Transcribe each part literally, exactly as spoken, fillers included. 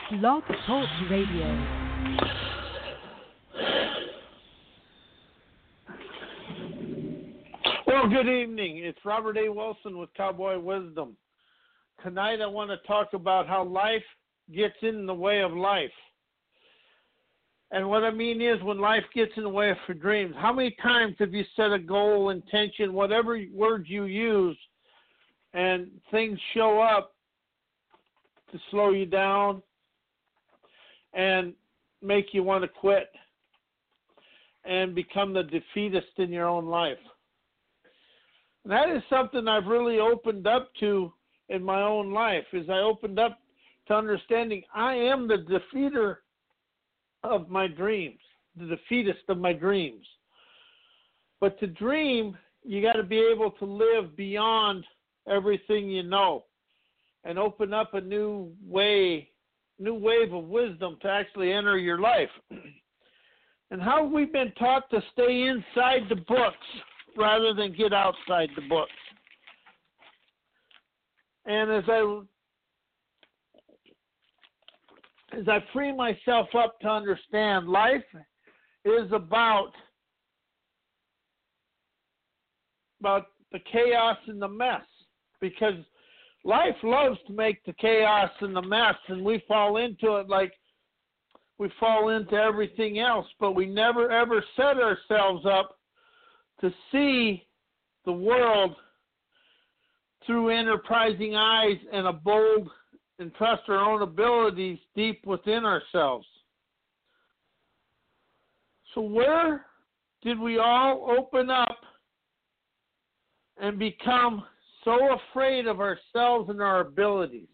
Blog Talk Radio. Well, good evening. It's Robert A. Wilson with Cowboy Wisdom. Tonight I want to talk about how life gets in the way of life. And what I mean is when life gets in the way of your dreams, how many times have you set a goal, intention, whatever words you use, and things show up to slow you down and make you want to quit and become the defeatist in your own life? And that is something I've really opened up to in my own life, is I opened up to understanding I am the defeater of my dreams, the defeatist of my dreams. But to dream, you got to be able to live beyond everything you know and open up a new way, new wave of wisdom to actually enter your life. And how have we been taught to stay inside the books rather than get outside the books? And as I as I free myself up to understand, life is about about the chaos and the mess, because life loves to make the chaos and the mess, and we fall into it like we fall into everything else, but we never ever set ourselves up to see the world through enterprising eyes and a bold and trust our own abilities deep within ourselves. So where did we all open up and become so afraid of ourselves and our abilities?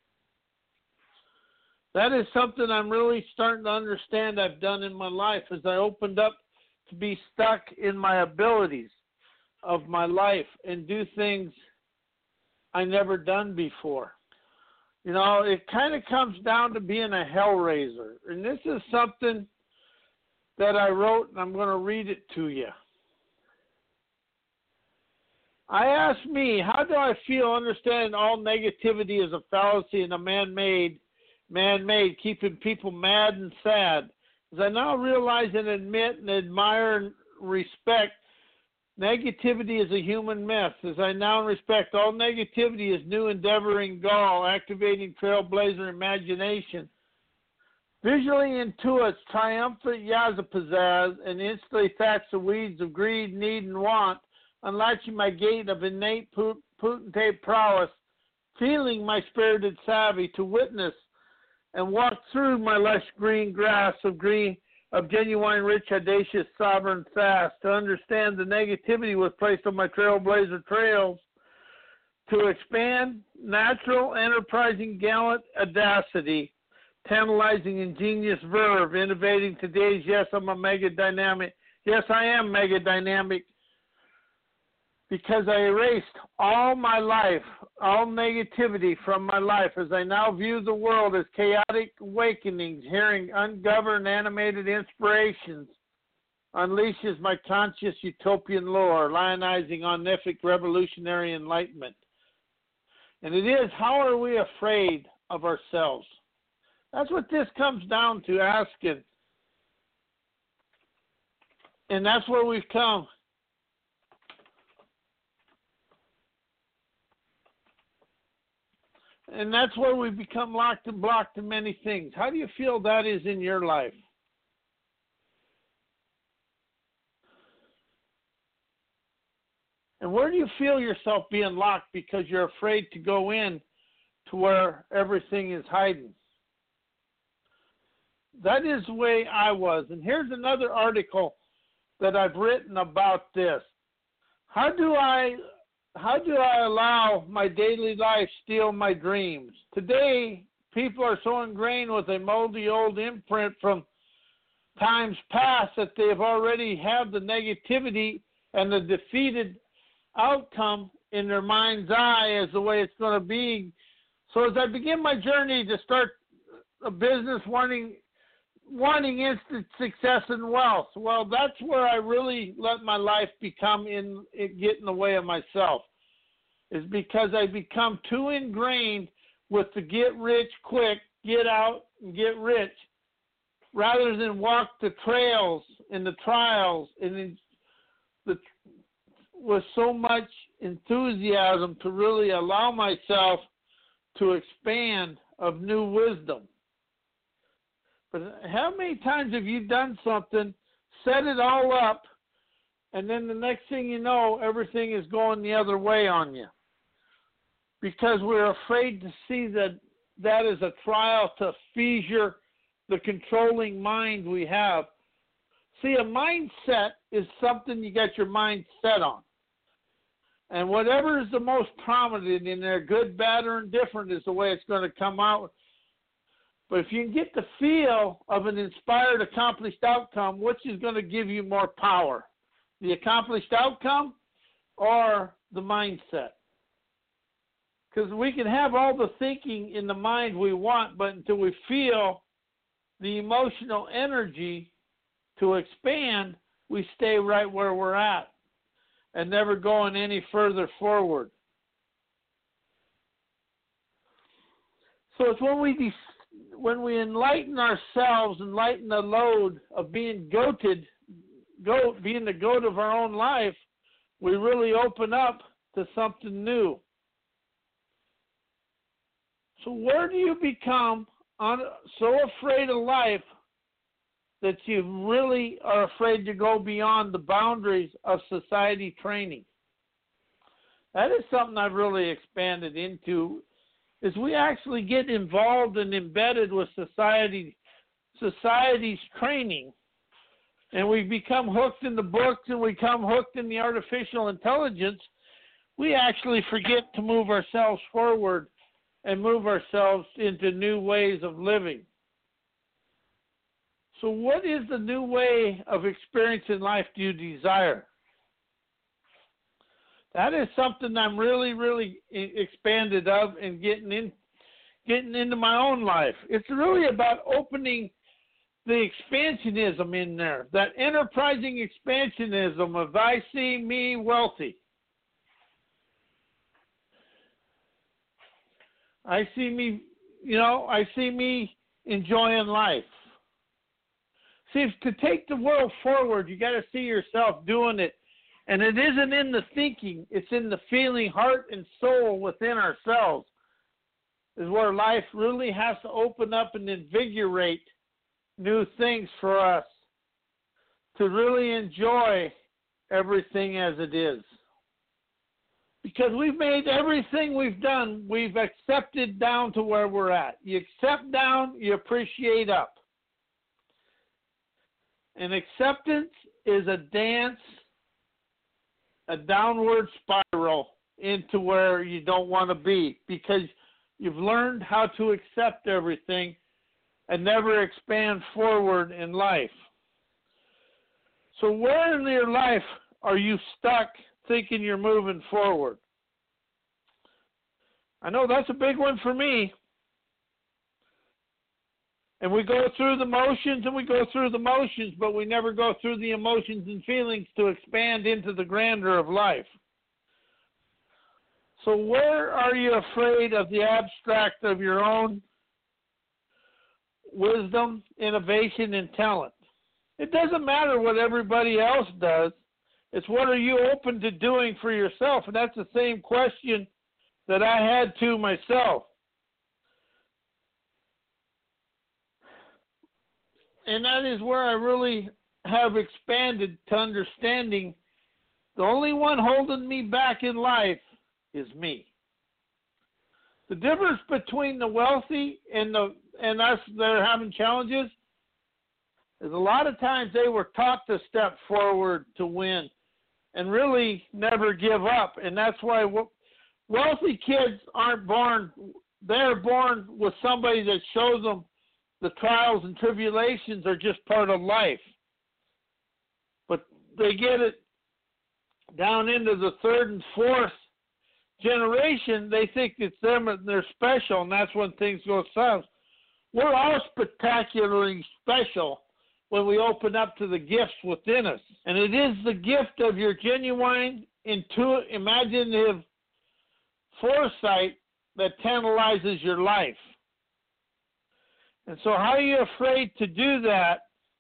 That is something I'm really starting to understand I've done in my life, as I opened up to be stuck in my abilities of my life and do things I never done before. You know, it kind of comes down to being a hellraiser. And this is something that I wrote, and I'm going to read it to you. I ask me, how do I feel understanding all negativity is a fallacy and a man-made, man-made, keeping people mad and sad? As I now realize and admit and admire and respect, negativity is a human myth. As I now respect all negativity is new endeavoring gall, activating trailblazer imagination. Visually intuits triumphant yazapazaz and instantly thatch the weeds of greed, need, and want, unlatching my gate of innate potentate prowess, feeling my spirited savvy to witness and walk through my lush green grass of green, of genuine, rich, audacious, sovereign fast, to understand the negativity was placed on my trailblazer trails, to expand natural, enterprising, gallant audacity, tantalizing, ingenious verve, innovating today's, yes, I'm a mega dynamic, yes, I am mega dynamic, because I erased all my life, all negativity from my life, as I now view the world as chaotic awakenings, hearing ungoverned animated inspirations, unleashes my conscious utopian lore, lionizing onific revolutionary enlightenment. And it is, how are we afraid of ourselves? That's what this comes down to, asking. And that's where we've come. And that's where we become locked and blocked in many things. How do you feel that is in your life? And where do you feel yourself being locked because you're afraid to go in to where everything is hiding? That is the way I was. And here's another article that I've written about this. How do I... How do I allow my daily life steal my dreams? Today, people are so ingrained with a moldy old imprint from times past that they have already have the negativity and the defeated outcome in their mind's eye as the way it's going to be. So as I begin my journey to start a business wanting wanting instant success and wealth. Well, that's where I really let my life become in, it get in the way of myself, is because I become too ingrained with the get rich quick, get out and get rich, rather than walk the trails and the trials and in the, with so much enthusiasm to really allow myself to expand of new wisdom. But how many times have you done something, set it all up, and then the next thing you know, everything is going the other way on you? Because we're afraid to see that that is a trial to fissure the controlling mind we have. See, a mindset is something you got your mind set on. And whatever is the most prominent in there, good, bad, or indifferent, is the way it's going to come out. But if you can get the feel of an inspired, accomplished outcome, which is going to give you more power? The accomplished outcome or the mindset? Because we can have all the thinking in the mind we want, but until we feel the emotional energy to expand, we stay right where we're at and never going any further forward. So it's when we de- when we enlighten ourselves, enlighten the load of being goated, goat, being the goat of our own life, we really open up to something new. So where do you become un- so afraid of life that you really are afraid to go beyond the boundaries of society training? That is something I've really expanded into, is we actually get involved and embedded with society, society's training, and we become hooked in the books and we become hooked in the artificial intelligence. We actually forget to move ourselves forward and move ourselves into new ways of living. So what is the new way of experiencing life do you desire? That is something I'm really, really expanded of and getting in, getting into my own life. It's really about opening the expansionism in there, that enterprising expansionism of I see me wealthy. I see me, you know, I see me enjoying life. See, if to take the world forward, you got to see yourself doing it. And it isn't in the thinking, it's in the feeling, heart and soul within ourselves, is where life really has to open up and invigorate new things for us to really enjoy everything as it is. Because we've made everything we've done, we've accepted down to where we're at. You accept down, you appreciate up. And acceptance is a dance, a downward spiral into where you don't want to be, because you've learned how to accept everything and never expand forward in life. So where in your life are you stuck thinking you're moving forward? I know that's a big one for me. And we go through the motions and we go through the motions, but we never go through the emotions and feelings to expand into the grandeur of life. So where are you afraid of the abstract of your own wisdom, innovation, and talent? It doesn't matter what everybody else does. It's what are you open to doing for yourself? And that's the same question that I had to myself. And that is where I really have expanded to understanding the only one holding me back in life is me. The difference between the wealthy and the and us that are having challenges is a lot of times they were taught to step forward to win and really never give up. And that's why wealthy kids aren't born, they're born with somebody that shows them the trials and tribulations are just part of life. But they get it down into the third and fourth generation, they think it's them and they're special, and that's when things go south. We're all spectacularly special when we open up to the gifts within us. And it is the gift of your genuine, intuitive, imaginative foresight that tantalizes your life. And so how are you afraid to do that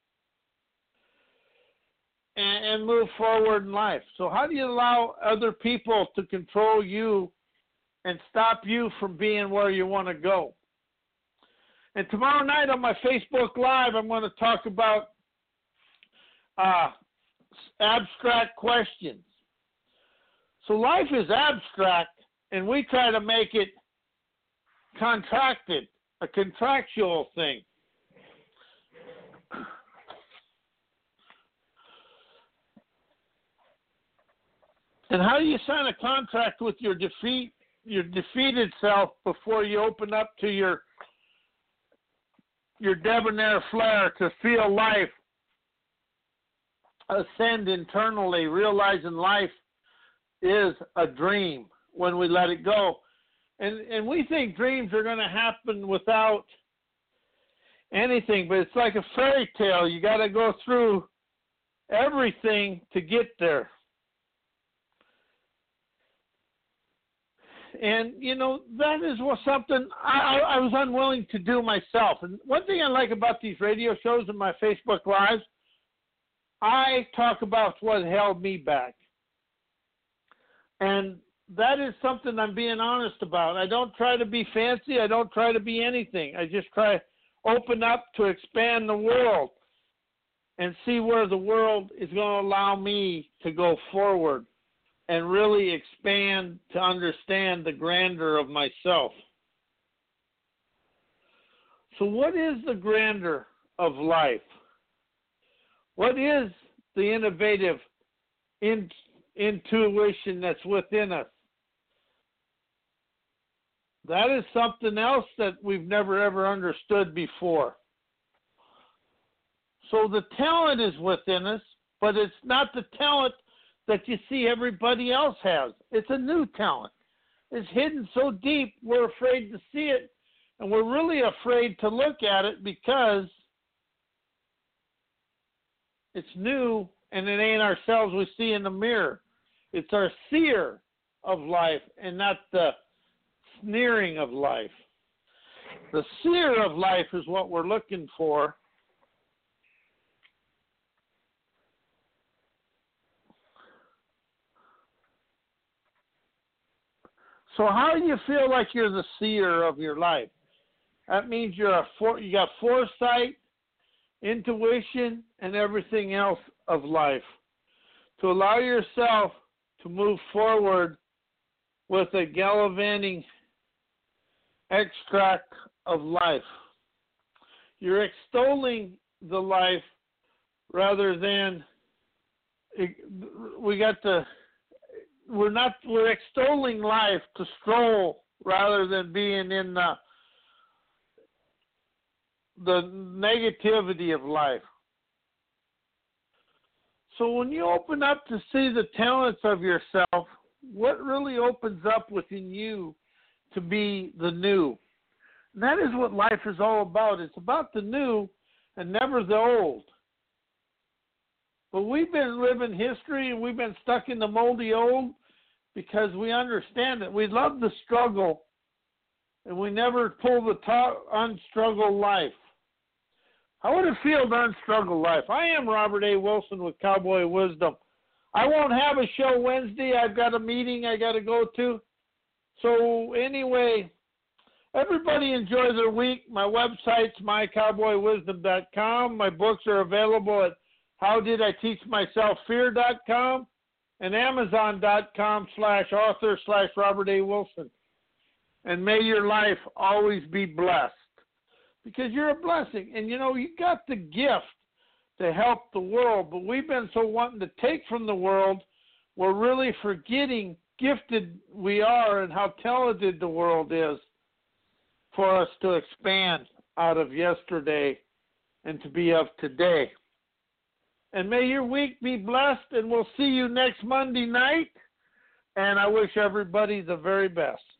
and, and move forward in life? So how do you allow other people to control you and stop you from being where you want to go? And tomorrow night on my Facebook Live, I'm going to talk about uh, abstract questions. So life is abstract, and we try to make it contracted, a contractual thing. And how do you sign a contract with your defeat, your defeated self before you open up to your your debonair flair to feel life ascend internally, realizing life is a dream when we let it go. And and we think dreams are going to happen without anything, but it's like a fairy tale. You got to go through everything to get there. And, you know, that is what something I, I was unwilling to do myself. And one thing I like about these radio shows and my Facebook Lives, I talk about what held me back. And that is something I'm being honest about. I don't try to be fancy. I don't try to be anything. I just try to open up to expand the world and see where the world is going to allow me to go forward and really expand to understand the grandeur of myself. So what is the grandeur of life? What is the innovative in, intuition that's within us? That is something else that we've never ever understood before. So the talent is within us, but it's not the talent that you see everybody else has. It's a new talent. It's hidden so deep we're afraid to see it, and we're really afraid to look at it because it's new and it ain't ourselves we see in the mirror. It's our seer of life and not the sneering of life. The seer of life is what we're looking for. So how do you feel like you're the seer of your life? That means you're a for, you got foresight, intuition, and everything else of life to allow yourself to move forward with a gallivanting extract of life. You're extolling the life rather than we got the we're not we're extolling life to stroll rather than being in the the negativity of life. So when you open up to see the talents of yourself, what really opens up within you to be the new? And that is what life is all about. It's about the new and never the old. But we've been living history and we've been stuck in the moldy old because we understand it. We love the struggle and we never pull the top unstruggled life. How would it feel to unstruggle life? I am Robert A. Wilson with Cowboy Wisdom. I won't have a show Wednesday. I've got a meeting I got to go to. So anyway, everybody enjoy their week. My website's my cowboy wisdom dot com. My books are available at how did I teach myself fear dot com and amazon dot com slash author slash Robert A. Wilson. And may your life always be blessed. Because you're a blessing. And, you know, you got the gift to help the world, but we've been so wanting to take from the world, we're really forgetting gifted we are and how talented the world is for us to expand out of yesterday and to be of today. And may your week be blessed, and we'll see you next Monday night, and I wish everybody the very best.